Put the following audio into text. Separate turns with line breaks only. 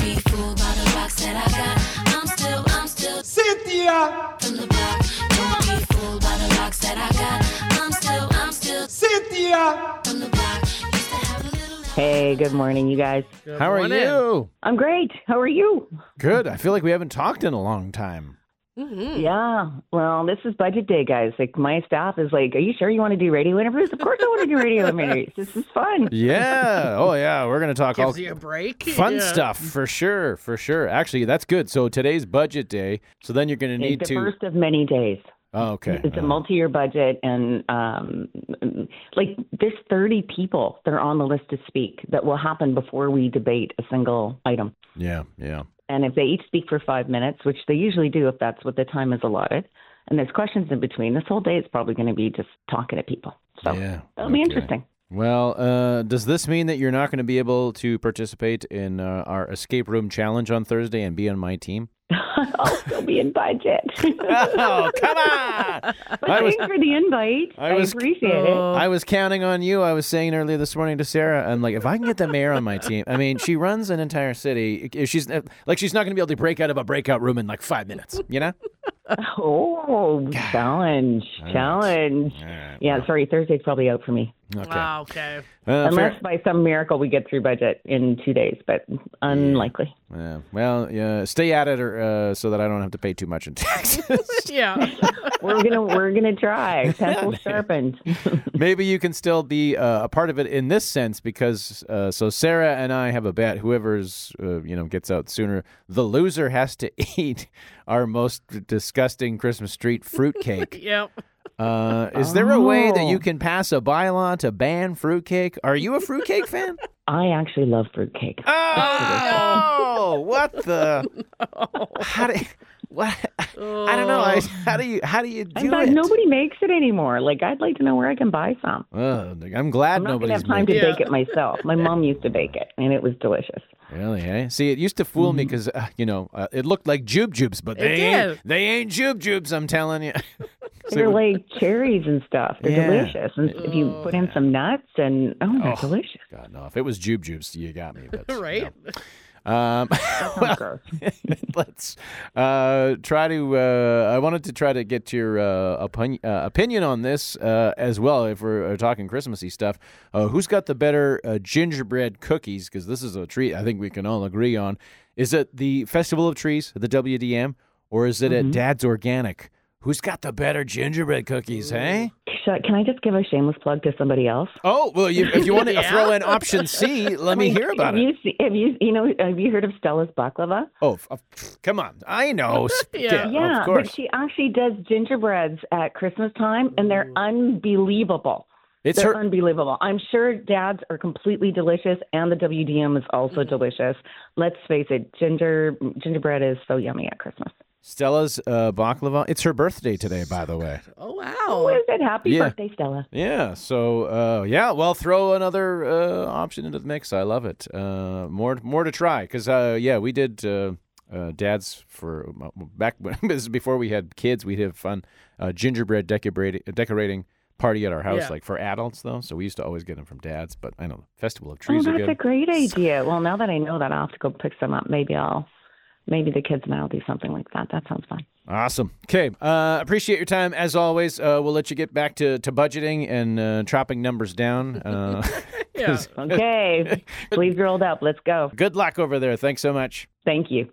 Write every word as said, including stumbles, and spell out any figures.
be fooled by the rocks that I got. I'm still, I'm still
Cynthia!
from the block. Don't be fooled by the rocks that I got. I'm still, I'm still
Cynthia!
from the block. Used to have a little.
Hey, good morning, you guys.
Good
How are
morning.
you?
I'm great. How are you?
Good. I feel like we haven't talked in a long time.
Mm-hmm.
Yeah. Well, this is budget day, guys. Like, my staff is like, "Are you sure you want to do radio interviews?" Of course, I want to do radio interviews. This is fun.
Yeah. Oh, yeah. We're going to talk all
Gives you a break.
fun
Yeah.
stuff for sure. For sure. Actually, that's good. So today's budget day. So then you're going to need
It's the
to.
first of many days.
Oh, okay.
It's a
Uh,
multi-year budget, and um, like there's thirty people that are on the list to speak that will happen before we debate a single item.
yeah. Yeah.
And if they each speak for five minutes, which they usually do if that's what the time is allotted, and there's questions in between, this whole day is probably going to be just talking to people. So
Yeah.
that'll be
Okay.
interesting.
Well, uh, does this mean that you're not going to be able to participate in uh, our escape room challenge on Thursday and be on my team?
I'll still be in budget.
Oh, come on!
But
I was-
thanks for the invite.
I
I,
was-
appreciate it.
I was counting on you. I was saying earlier this morning to Sarah, I'm like, if I can get the mayor on my team, I mean, she runs an entire city. If she's like, she's not going to be able to break out of a breakout room in like five minutes, you know?
Oh, challenge, challenge.
All right.
Yeah, sorry, Thursday's probably out for me.
Okay.
Wow, okay.
Uh,
Unless
fair-
by some miracle we get through budget in two days, but unlikely.
yeah. Well, yeah, stay at it, or uh, so that I don't have to pay too much in taxes.
Yeah.
We're gonna we're gonna try. Pencil sharpened.
Maybe you can still be uh, a part of it in this sense, because uh, so Sarah and I have a bet. Whoever's uh, you know gets out sooner, the loser has to eat our most disgusting Christmas street fruitcake.
Yep.
Uh, is there a way that
Oh.
you can pass a bylaw to ban fruitcake? Are you a fruitcake fan?
I actually love fruitcake.
Oh, what the? How do? What? I don't know. I, how do you? How do you do
In fact,
it?
nobody makes it anymore. Like, I'd like to know where I can buy some.
Uh, I'm glad
I'm not gonna
nobody's
have time to
making-
Yeah.
bake it myself. My mom used to bake it, and it was delicious.
Really, eh? See, it used to fool me because, uh, you know, uh, it looked like Jube Jubes, but
It
they ain't,
did.
they ain't Jube Jubes, I'm telling you. So
They're
it would-
like cherries and stuff. They're
Yeah.
delicious. And if you put in some nuts, and oh, they're
Oh.
delicious.
God, no. If it was Jube Jubes, you got me. But,
Right?
no. Um,
Sounds gross.
let's uh, try to. Uh, I wanted to try to get your uh, opinion, uh, opinion on this uh, as well. If we're uh, talking Christmassy stuff, uh, who's got the better uh, gingerbread cookies? Because this is a treat I think we can all agree on. Is it the Festival of Trees, the W D M, or is it at Dad's Organic? Who's got the better gingerbread cookies? Hey.
Should I- Can I just give a shameless plug to somebody else?
Oh well, you, if you want to
Yeah.
throw in option C, let me hear about
have
it.
You see, have you you know have you heard of Stella's baklava?
Oh, f- f- come on! I know.
Yeah.
Yeah,
of course.
but she actually does gingerbreads at Christmas time, and they're unbelievable.
It's
They're
her.
unbelievable. I'm sure Dad's are completely delicious, and the W D M is also delicious. Let's face it, ginger gingerbread is so yummy at Christmas.
Stella's uh, baklava. It's her birthday today, by the way.
Oh,
Oh,
wow.
is it? Happy
Yeah.
birthday, Stella.
Yeah. So, uh, yeah. Well, throw another uh, option into the mix. I love it. Uh, more, more to try. Because, uh, yeah, we did uh, uh, Dad's for back when this is before we had kids. We'd have fun uh, gingerbread decorating, decorating party at our house,
Yeah.
like for adults though. So we used to always get them from Dad's. But I know Festival of
Oh,
Trees are
that's
good.
a great idea. Well, now that I know that, I'll have to go pick some up. Maybe I'll, maybe the kids and I'll do something like that. That sounds fun.
Awesome. Okay. Uh, appreciate your time as always. Uh, we'll let you get back to, to budgeting and uh, chopping numbers down. Uh,
Yeah.
Okay, sleeves rolled up. Let's go.
good luck over there. Thanks so much.
Thank you.